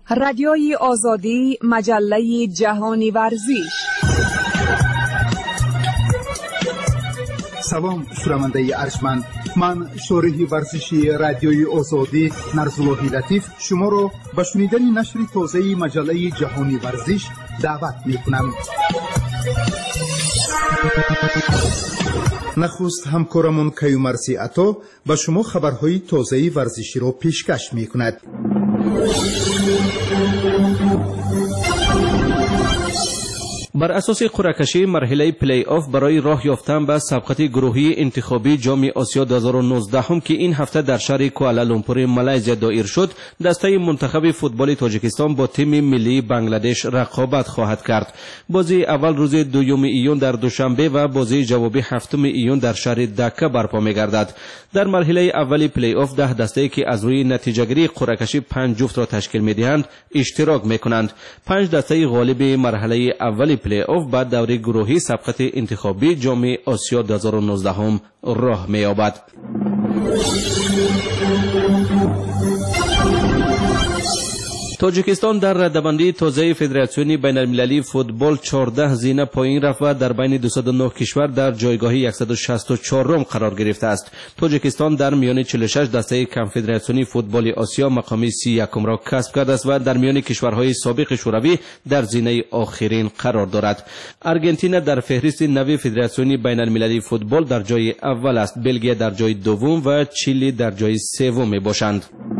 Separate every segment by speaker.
Speaker 1: رادیوی آزادی، مجله جهانی ورزش.
Speaker 2: سلام شنونده ارجمند، من شارح ورزشی رادیوی آزادی نرزالله لطیف شما را به شنیدن نشر تازه مجله جهانی ورزش دعوت می‌کنم. نخست همکارمون کیومرثی عطا به شما خبرهای تازه ورزشی را پیشکش می‌کند.
Speaker 3: بر اساس قرعه‌کشی مرحله پلی آف برای راه یافتن به سبقت گروهی انتخابی جام آسیا 2019 که این هفته در شهر کوالالامپور مالزی دایر شد، دسته منتخب فوتبال تاجیکستان با تیم ملی بنگلادش رقابت خواهد کرد. بازی اول روز 2 ایون در دوشنبه و بازی جوابی 7 ایون در شهر دکه برپا می‌گردد. در مرحله اولی پلی آف 10 دسته که از روی نتیجه‌گیری قرعه‌کشی 5 جفت را تشکیل می‌دهند اشتراک می‌کنند. 5 دسته غالب مرحله اولی پلی آف بعد دوره گروهی سبقت انتخابی جام آسیا 2019 راه می‌یابد. تاجیکستان در رده‌بندی تازه فدراسیون بین‌المللی فوتبال 14 زینه پایین رفت و در بین 209 کشور در جایگاه 164 قرار گرفته است. تاجیکستان در میان 46 دسته کنفدراسیون فوتبال آسیا مقام 31 را کسب کرده است و در میان کشورهای سابق شوروی در زینه آخرین قرار دارد. آرژانتین در فهرست نوی فدراسیون بین‌المللی فوتبال در جای اول است، بلژیک در جای دوم و چیلی در جای سوم میباشند.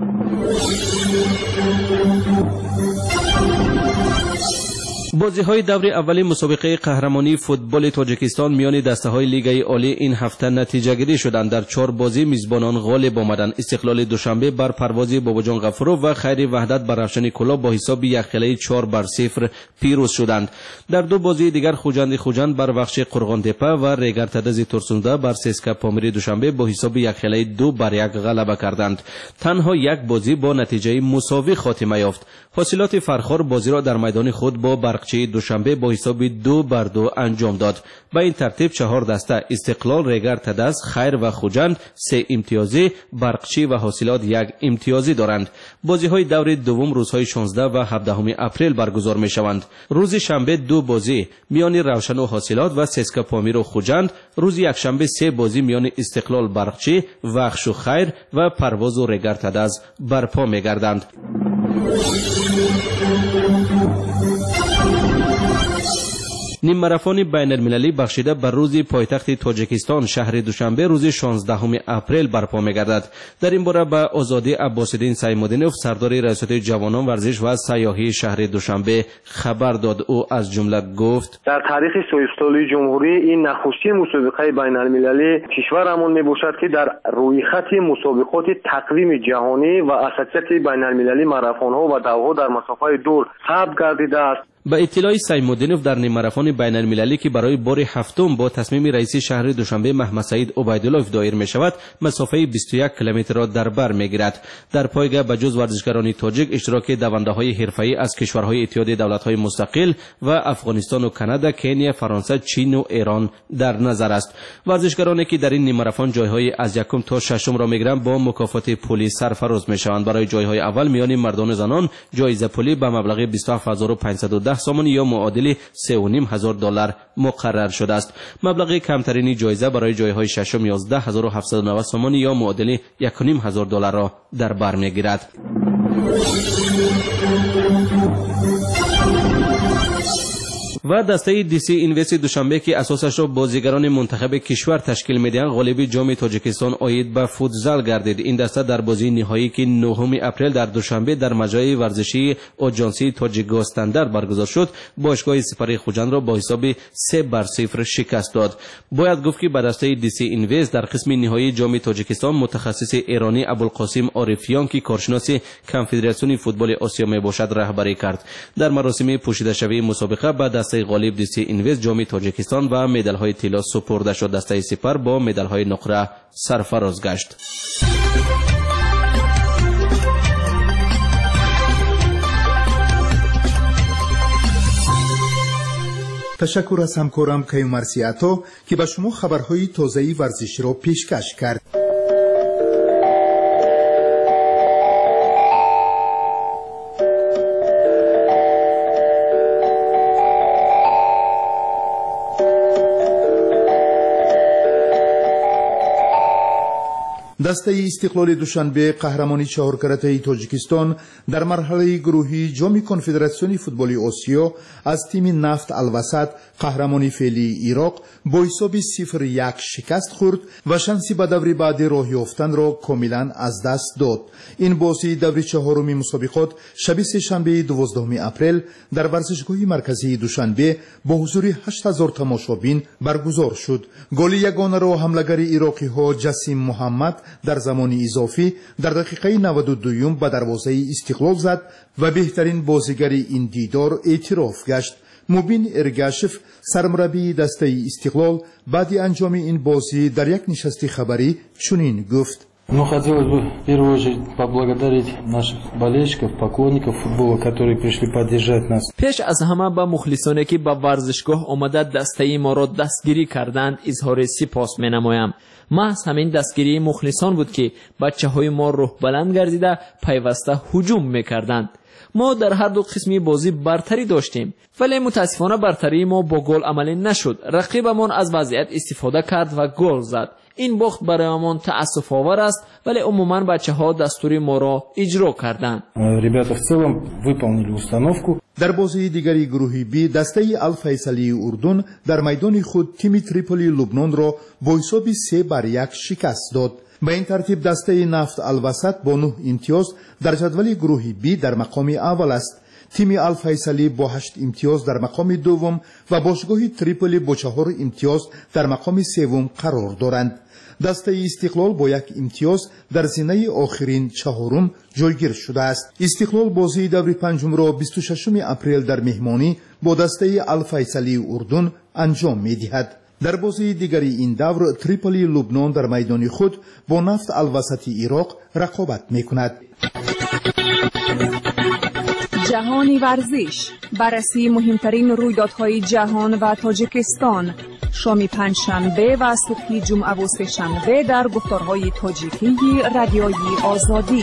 Speaker 3: بازی‌های دور اولی مسابقه قهرمانی فوتبال تاجیکستان میان دسته‌های لیگ عالی این هفته نتیجه‌گیری شدند. در 4 بازی میزبانان غالب آمدند. استقلال دوشنبه بر پروازی باباجان غفورov و خیر وحدت بر رفشن کلاه با حساب 1-4 پیروز شدند. در 2 بازی دیگر خوجند بر بخش قرغان‌تپه و ریگر تدز ترسونده بر سسکا پامیری دوشنبه با حساب 1-2 غلبه کردند. تنها یک بازی با نتیجه مساوی خاتمه یافت. حاصلات فرخار بازی را در میدان خود با برقچی دوشنبه با حساب 2-2 انجام داد. به این ترتیب 4 دسته استقلال، ریگر تدز، خیر و خوجند 3 امتیازی، برقچی و حاصلات 1 امتیازی دارند. بازی‌های دور دوم روزهای 16 و 17 اپریل برگزار می‌شوند. روز شنبه 2 بازی میان روشن و حاصلات و سسکا پامیر و خوجند، روز یکشنبه 3 بازی میان استقلال، برقچی، وخش و خیر و پرواز و ریگر تدز برپا می‌گردند. نیم ماراتون بین المللی بخشیده بر روز پایتخت تاجیکستان شهر دوشنبه روز 16 اپریل برپا می‌گردد. در این باره به آزادی عباس‌الدین سیمودینوف سردار ریاست جوانان ورزش و سیاحی شهر دوشنبه خبر داد. او از جمله گفت:
Speaker 4: در تاریخ سوئیس‌تالی جمهوری این نخستین مسابقه بین المللی کشورمون میباشد که در روی خط مسابقات تقویم جهانی و اساسیت بین المللی ماراتون‌ها و دوها در مسافت دور ثبت گردیده است.
Speaker 3: به اطلاع سیمودینوف در نیم ماراتون بین المللی که برای بار هفتم با تصمیم رئیس شهر دوشنبه محمد سعید عبیدالله دایر می شود مسافه 21 کیلومتر را در بر می گیرد. در پایگاه به جز ورزشکاران تاجیک اشتراک دونده‌های حرفه‌ای از کشورهای اتحاد دولت‌های مستقل و افغانستان و کانادا، کنیا، فرانسه، چین و ایران در نظر است. ورزشکارانی که در این نیم ماراتون جایهای از 1 تا 6 را می گیرند با مکافات پولی سرفراز می شوند. برای جایهای اول میان مردان و زنان جایزه پولی به مبلغ 27510 سومن یا معادل $3,500 مقرر شده است. مبلغ کمترین جایزه برای جایهای ششم 11790 سومن یا معادل $1,500 را در بر میگیرد. و دسته دیسی اینوست دوشنبه که اساسش را بازیگران منتخب کشور تشکیل می‌دهند غالب جام تاجیکستان آید به فوتزال گردید. این دسته در بازی نهایی که 9 اپریل در دوشنبه در مجمع ورزشی آژانسی تاجیکو استاندارد برگزار شد باشگاه سپری خوجند را با حساب 3-0 شکست داد. باید گفت که به دسته دیسی اینوست در قسم نهایی جام تاجیکستان متخصص ایرانی ابوالقاسم عارفیان که کارشناس کنفدراسیون فوتبال آسیا میباشد رهبری کرد. در مراسم پوشیده شوی مسابقه به دسته غالب دیسی اینوست جام تاجیکستان و مدال‌های طلا سپرده شد. دسته سپر با مدال‌های نقره سرفراز گشت.
Speaker 2: تشکر از همکارم کیومرثی عطا که به شما خبرهای تازه ورزشی را پیشکش کرد. دسته استقلال دوشنبه قهرمانی 4 کرته تاجیکستان در مرحله گروهی جام کنفدراسیون فوتبال آسیا از تیم نفت الوسط قهرمانی فعلی عراق با حساب 0-1 شکست خورد و شانسی به دور بعدی راه یافتن را کاملا از دست داد. این بازی دور چهارم مسابقات شب سه‌شنبه 12 اپریل در ورزشگاه مرکزی دوشنبه با حضور 8000 تماشابین برگزار شد. گل یگانه را حمله‌گر عراقی ها جسیم محمد در زمان اضافی در دقیقه 92 به دروازه استقلال زد و بهترین بازیگر این دیدار اعتراف گشت. مبین ارگاشف سرمربی دسته استقلال بعد انجام این بازی در یک نشست خبری چنین گفت:
Speaker 5: Хотелось бы в первую очередь поблагодарить наших болельщиков, поклонников футбола, которые пришли поддержать нас.
Speaker 6: پیش از همه به مخلصانی که به ورزشگاه آمده دسته ما را دستگیری کردند اظهار سپاس می‌نمایم. محض همین دستگیری مخلصان بود که بچه‌های ما روح بلند گردیده پیوسته هجوم می‌کردند. ما در هر دو قسمی بازی برتری داشتیم ولی متاسفانه برتری ما با گل عملی نشد. رقیبمان از وضعیت استفاده کرد و گل زد. این باخت برایمان تأسف آور است ولی عموما بچه‌ها دستور ما را اجرا کردند.
Speaker 5: Ребята в целом выполнили установку.
Speaker 2: در بازی دیگری گروهی بی دسته الفیصلی اردن در میدان خود تیم تریپولی لبنان را با حساب 3-1 شکست داد. به این ترتیب دسته نفت الوسط با 9 امتیاز در جدول گروهی بی در مقام اول است. تیم الفیصلی با 8 امتیاز در مقام دوم و باشگاه تریپولی با 4 امتیاز در مقام سوم قرار دارند. دسته استقلال با 1 امتیاز در زینه آخرین چهارم جایگیر شده است. استقلال بازی دور پنجم را 26 اپریل در مهمانی با دسته الفیصلی اردن انجام می‌دهد. در بازی دیگری این دور تریپولی لبنان در میدان خود با نفت الوسط عراق رقابت می‌کند.
Speaker 1: جهانی ورزش، بررسی مهمترین رویدادهای جهان و تاجیکستان، شام پنجشنبه و صبح جمعه و سه‌شنبه در گفتارهای تاجیکی رادیوی آزادی.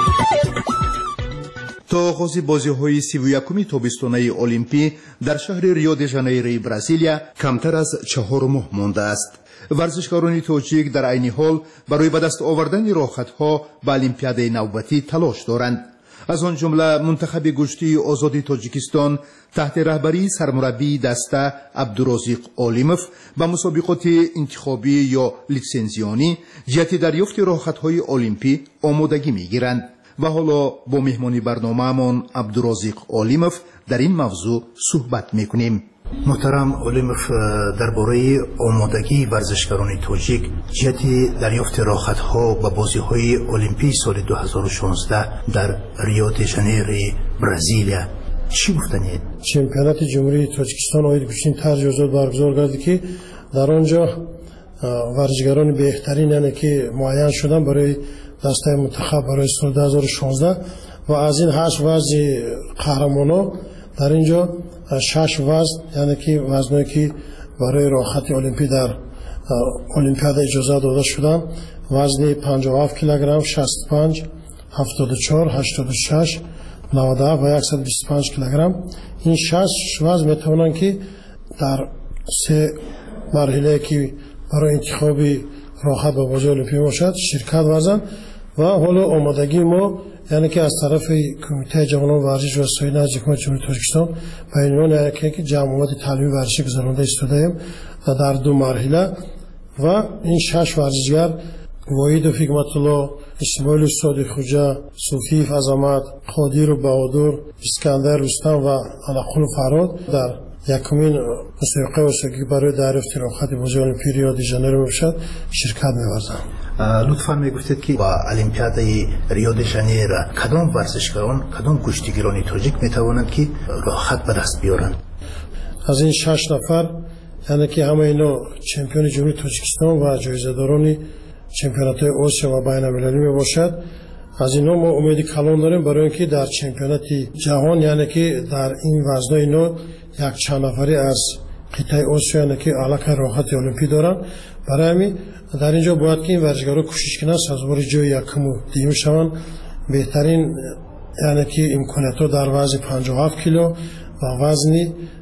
Speaker 2: تا آغاز بازی‌های 31 تابستانه المپی در شهر ریو د ژانیروی برزیلیا کمتر از 4 ماه مانده است. ورزشکاران تاجیک در عین حال برای به دست آوردن راحت‌ها به المپیاد نوبتی تلاش دارند. از آن جمله منتخب گشتی آزادی تاجیکستان تحت رهبری سرمربی دسته عبدالرزاق عالموف به مسابقات انتخابی یا لیسنزیانی جهت دریافت راحت‌های المپی آمادگی می‌گیرند. و حالا با مهمانی برنامه‌مان عبدالرزاق عالموف در این موضوع صحبت می‌کنیم.
Speaker 7: محترم عالموف، درباره آمادگی ورزشکاران تاجیک جهت دریافت راحت‌ها به بازی‌های المپی سال 2016 در ریو د ژانیروی برزیلیا چی گفتنید؟
Speaker 8: چمپیونات جمهوری تاجیکستان اوید گوشین تجهیزات برگزار گردید که در آنجا ورزشکاران بهترین یعنی که معین شدن برای دسته منتخب برای سال 2016 و از این 8 وزن قهرمانا در اینجا 6 وزن یعنی که وزنایی که برای راحت المپی در المپیاد اجازه داده شدن وزن 57 کیلوگرم، 65 74 86 97 و 125 کیلوگرم. این 6 وزن میتوانند که در 3 مرحله که برای انتخاب راحت به بازی المپی باشد شرکت ورزند و حالا آمادگی ما یعنی که از طرف کمیته جوانان ورزش و سایر حکومت جمهوری تاجیکستان به عنوان یک جمعیت تعلیمی ورزشی گذرانده ایستاده‌ایم در 2 مرحله و این 6 ورزشگر وحید فیگمت الله، اسماعیل صادق خوجا، صوفی عظمت، قادر و بهادر، اسکندر رستم و علقل فراد در یکمین مسابقه اسیایی برای دریافت راحت بازی المپی ریو د ژانیرو باشد شرکت می‌ورزند.
Speaker 7: لطفاً میگفتید که با المپیاد ریو د ژانیرو کدام ورزشکاران کدام کشتیگیران تاجیک میتوانند که راحت به دست بیارند؟
Speaker 8: از این 6 نفر یعنی که همه اینا چمپیون جمهوری تاجیکستان و جایزه‌داران چمپیونات آسیا و بین‌المللی میباشد. از اینا ما امید کلان داریم برای اینکه در چمپیونات جهان یعنی که در این وزن‌ها اینا یک چند نفری از قطعه آسیا یعنی که علاقه راحت المپی دارن. برای همین در اینجا باید که این ورزشکارا کوشش کنند سازوار جای یکم و دیگه شوند. بهترین یعنی که امکانات‌ها در وزن 57 کیلو و وزن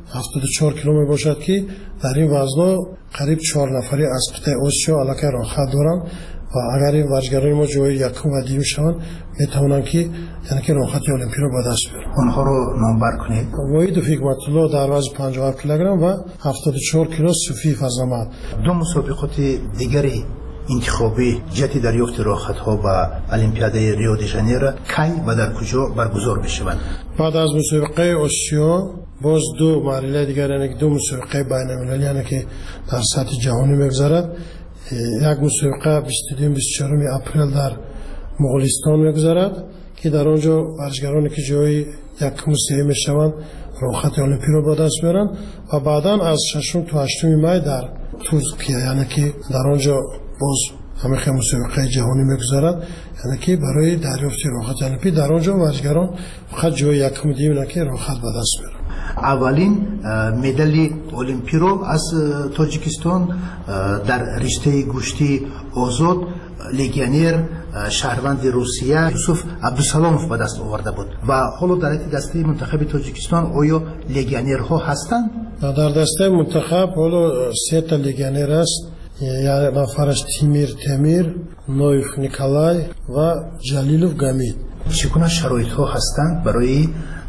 Speaker 8: 74 کیلو می باشد که در این وزن‌ها قریب 4 نفری از قطعه آسیا علاقه راحت دارن و اگر این ورزشکاران ما جای یکم و دوم شوند میتوانند که یعنی که راحتی المپیک رو به دست بیارن.
Speaker 7: اونها رو نامبر کنید.
Speaker 8: وحید حکمت الله در وزن 57 کیلوگرم و 74 کیلو صوفی فضل‌آمد.
Speaker 7: دو مسابقات دیگری انتخابی جهت دریافت راحت‌ها به المپیاد ریو دی ژانیرو کی و در کجا برگزار می‌شوند؟
Speaker 8: بعد از مسابقه آسیا باز دو مرحله دیگر یعنی دو مسابقه بین‌المللی یعنی که در سطح جهانی می‌گذرد. یک مسابقه 22-24 اپریل در مغولستان می‌گذرد که در آنجا ورزشکارانی که جای یک مسابقه می‌شوند راحت المپیک را به دست میارن و بعداً از 6 تا 8 می در ترکیه یعنی که در آنجا باز همه مسابقه جهانی می‌گذرد یعنی که برای دریافت راحت المپیک در آنجا ورزشکاران فقط جای یکم دیگه که راحت به دست میارن.
Speaker 7: اولین مدال المپیک رو از تاجیکستان در رشته گشتی آزاد لگیونر شهروند روسیه یوسف عبدالسلاموف به دست آورده بود و حالا در دسته منتخب تاجیکستان آیا لگیونرها هستند؟
Speaker 8: در دسته منتخب حالا 3 تا لگیونر است. یک نفرش تیمیر، نویف نیکولای و جلیلوف گامید.
Speaker 7: چگونه شرایط‌ها هستند برای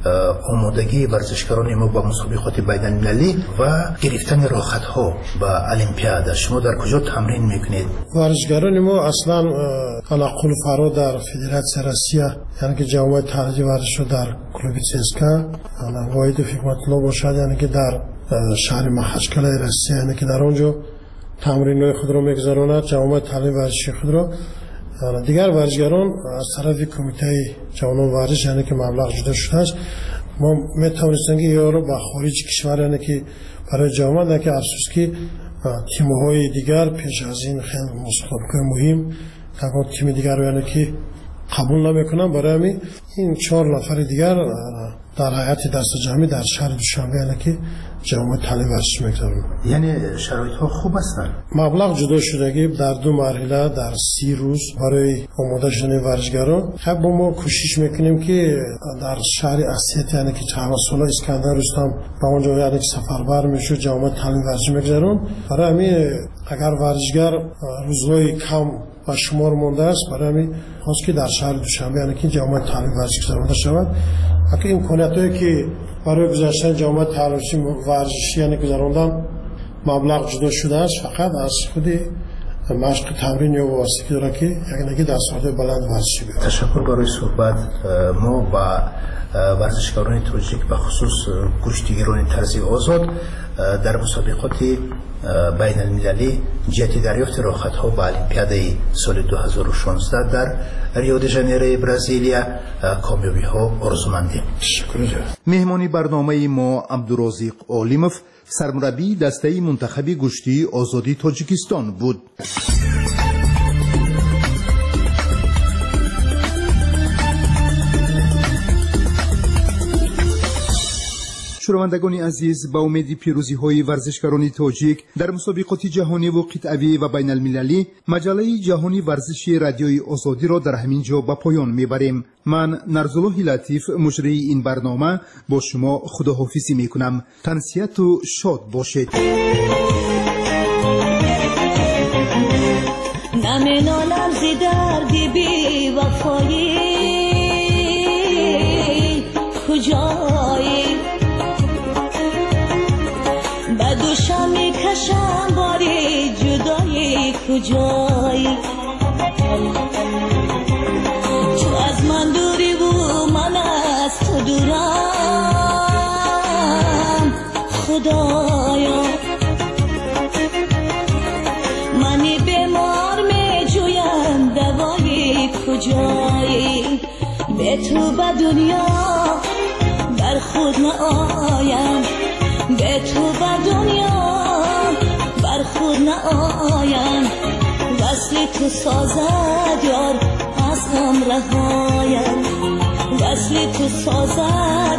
Speaker 7: آمادگی ورزشکاران ما با مسابقات بین‌المللی و گرفتن راحت‌ها به المپیاد؟ شما در کجا تمرین میکنید؟
Speaker 8: ورزشکاران ما اصلا تنقل فرا در فدراسیون روسیه یعنی که جامعه ترجیح ورزش در کلوب چسکا وحید حکمت الله باشد یعنی که در شهر مخچکل روسیه یعنی که در آنجا تمرین‌های خود را می‌گذراند جامعه تعلیم ورزشی خود را. دیگر ورزشکاران از طرف کمیته جوانان ورزش یعنی که مبلغ جدا شده است ما میتوانستیم که یارو با خارج کشور یعنی که برای جامعه که افسوس که تیم‌های دیگر پیش از این خیلی مسابقه مهم یک تیم دیگر رو یعنی که قبول نمیکنن برای این 4 نفر دیگر در هیئت دست جمعی در شهر دوشنبه یعنی که جامعه تعلیم ورزش می‌گذارن.
Speaker 7: یعنی شرایط‌ها خوب هستند.
Speaker 8: مبلغ جدا شدگی در 2 مرحله در 30 روز برای آماده شدن ورزشکاران. خب ما کوشش میکنیم که در شهر اسیت یعنی که چهارساله اسکندر رستم با اونجا یعنی که سفربر میشه جامعه تعلیم ورزش می‌گذارن. برای همین اگر ورزشکار روزهای کم و شمار مونده است برای همین خواست که در شهر دوشنبه یعنی که جامعه تعلیم ورزش گذارده شود. اگه امکاناتی که برای گذاشتن جامعه تعلیم ورزشی یعنی گذراندن مبلغ جدا شده است فقط از خود مشق تمرین یا واسطه داره که یعنی دستاورد بلند ورزشی بیاره.
Speaker 7: تشکر برای صحبت. ما با ورزشکاران تاجیک به خصوص کشتیگیران طرزی آزاد در مسابقات بین المللی جهت دریافت راحت‌ها به المپیاد سال 2016 در ریو دی ژانیرو برزیلیا کامیابی‌ها آرزومندیم.
Speaker 2: مهمانی برنامه ما عبدالرزاق علیموف سرمربی دسته منتخب گشتی آزادی تاجیکستان بود. شنوندگان عزیز، با امید پیروزی‌های ورزشکاران تاجیک در مسابقات جهانی و قطعه‌ای و بین المللی مجله جهانی ورزشی رادیوی آزادی را در همین جا به پایان میبریم. من نرزالله لطیف مجری این برنامه با شما خداحافظی میکنم. تنسیت و شاد باشید.
Speaker 9: نمینالم زی دردی بی وفایی کجایی دوشم میکشم باری جدایی کجایی تو از من دوری و من از تو دورم خدایا منی بیمار میجویم دوایی کجایی به تو به دنیا بر خود نآیم به تو بر دنیا بر خود نآیم وصل تو سازد یار از غم رهایم وصل تو سازد